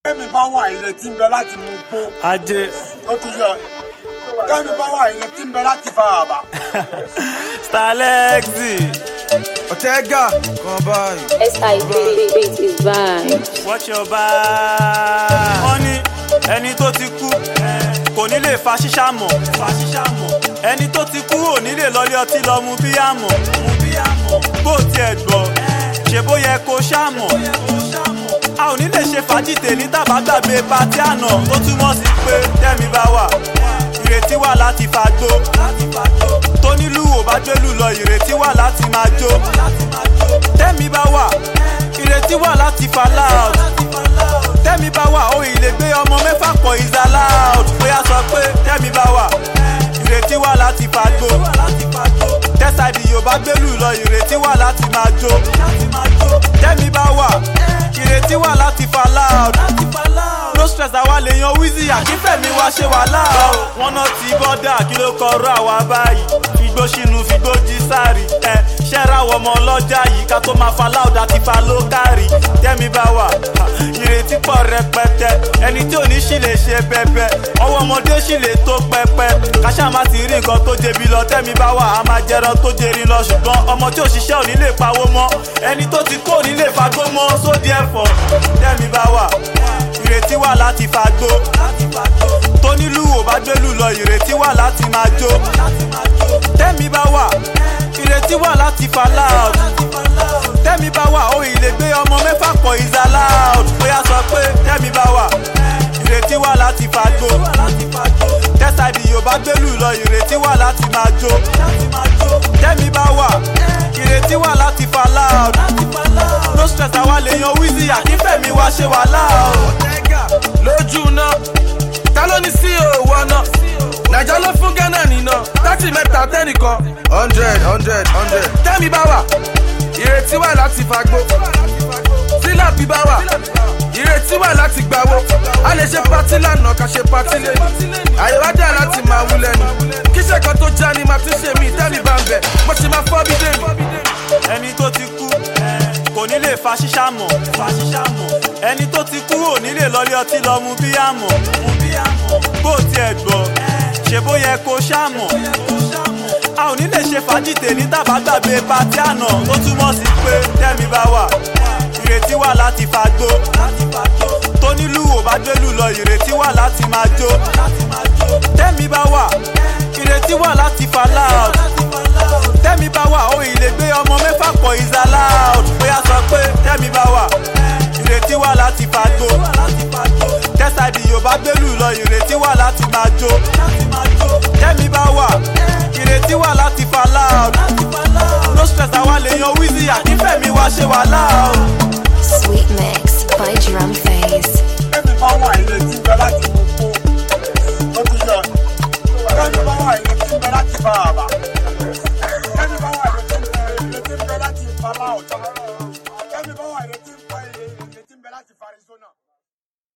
Kẹ́mi bá wà ìrètí ń bẹ láti mú gbó. Ajé. Ó ti yọ. Kẹ́mi bá wà ìrètí ń bẹ láti fa àbá. Starlexi. Ortega, come by. SIP is vibe. Watch your back. Wọ́n ní ẹni tó ti kú kò ní lè fa ṣíṣá mọ̀. Ẹni tó ti kú ò ní lè lọlé ọtí lọ mu bí àmọ̀. Bó tiẹ̀ gbọ́, ṣe bó yẹ kó ṣàmọ̀. A ò ní lè ṣe fàájì tèmi tàbá gbàgbé pátí àná. Tó túmọ̀ sí pé tẹ́mi bá wà, ìrètí wà láti fagbó. Tó nílù ò bá gbélù lọ, ìrètí wà láti máa jó. Tẹ́mi bá wà, ìrètí wà láti fa loud. Tẹ́mi bá wà, ó ilé gbé ọmọ mẹ́fà pọ̀ is allowed. Bóyá sọ pé tẹ́mi bá wà, ìrètí wà láti fagbó. Tẹ́sàdì yóò bá gbélù lọ, ìrètí wà láti máa jó. Tẹ́mi bá wà, ìrètí wà láti fa loud. No stress àwa lè yan Wizzy àkínfẹ̀mí wá ṣe wàhálà o. Wọ́n náà ti bọ́dà kí ló kọrọ àwa báyìí. Figbó ṣínú figbó jí sáré. Ṣẹ́ra wọ ọmọ ọlọ́jà yìí ká tó máa fa loud àti fa ló kárì. Tẹ́mi bá wà, ìrètí pọ̀ rẹpẹtẹ. Ẹni tí ò ní ṣì lè ṣe bẹbẹ. Ọwọ́ ọmọdé ṣì lè tó pẹpẹ. Káṣá má ti rí nǹkan tó jẹbi lọ. Tẹ́mi bá wà, a máa jẹran tó jẹrin lọ. Ṣùgbọ́n ọmọ tí ò ṣiṣẹ́ ò ní lè pawó mọ́. Ẹni tó ti kó ò ní lè fagbó mọ́. Sódì ẹ̀fọ́, tẹ́mi bá wà, ìrètí wà láti fagbó. Tó nílù ò bá gbélù lọ, ìrètí wà láti máa jó. Tẹ́mi bá wà, ìrètí wà láti fa loud. Tẹ́mi bá wà, ó ilé gbé ọmọ mẹ́fà pọ̀ is allowed. Bóyá sọ pé tẹ́mi bá wà, ìrètí wà láti fagbó. Tẹ́sàdì yóò bá gbélù lọ, ìrètí wà láti máa jó. Tẹ́mi bá wà, ìrètí wà láti fa loud. No stress àwa lè yan Wizzy àkínfẹ̀mí wá ṣe wàhálà o. Lójú náà, ta ló ní sí òwò náà? Nàìjà ló fún Ghana nínà, 30 mẹ́ta tẹ́nìkan. 100. Tẹ́mi bá wà, ìrètí wà láti fagbó. Sílàbí bá wà, ìrètí wà láti gbàwó. A lè ṣe patí lánàá ká ṣe patí lẹ́nu. Àyèwá dà láti máa wú lẹ́nu. Kíṣẹ́ kan tó já ni màá tún ṣe mí. Tẹ́mi bá ń bẹ̀, mo ṣe máa fọ́ bí dèmi. Ẹni tó ti kú kò ní lè fa ṣíṣá mọ̀. Ẹni tó ti kú ò ní lè lọlé ọtí lọ mu bí àmọ̀. Bó tiẹ̀ gbọ́, ṣe bó yẹ kó ṣàmọ̀. A ò ní lè ṣe fàájì tèmi tàbá gbàgbé pátí àná. Tó túmọ̀ sí pé tẹ́mi bá wà, ìrètí wà láti fagbó. Tó nílù ò bá gbélù lọ, ìrètí wà láti máa jó. Tẹ́mi bá wà, ìrètí wà láti fa loud. Tẹ́mi bá wà, ó ilé gbé ọmọ mẹ́fà pọ̀ is allowed. Bóyá sọ pé tẹ́mi bá wà, ìrètí wà láti fagbó. Tẹ́sàdì yóò bá gbélù lọ, ìrètí wà láti máa jó. Tẹ́mi bá wà, ìrètí wà láti fa loud. No stress àwa lè yan Wizzy àkínfẹ̀mí wá ṣe wàhálà o. Sweet mix by Drum Phase. Kẹ́mi bá wà ìrètí ń bẹ láti mú gbó. Ó ti yọ. Kẹ́mi bá wà ìrètí ń bẹ láti fa àbá.